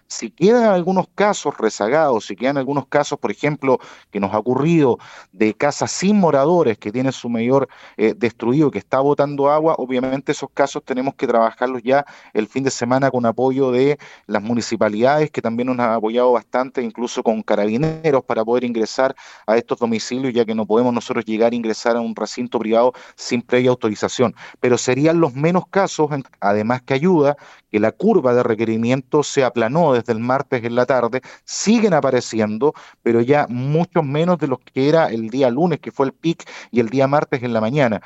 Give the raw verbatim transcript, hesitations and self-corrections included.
Si quedan algunos casos rezagados, si quedan algunos casos, por ejemplo, que nos ha ocurrido de casas sin moradores que tienen su mayor eh, destruido, que está botando agua, obviamente esos casos tenemos que trabajarlos ya el fin de semana con apoyo de las municipalidades, que también nos han apoyado bastante, incluso con carabineros para poder ingresar a estos domicilios, ya que no podemos nosotros llegar a ingresar a un recinto privado sin previa autorización. Pero serían los menos casos, en- además que ayuda que la curva de requerimiento se aplanó desde el martes en la tarde, siguen apareciendo, pero ya muchos menos de los que era el día lunes, que fue el pic, y el día martes en la mañana.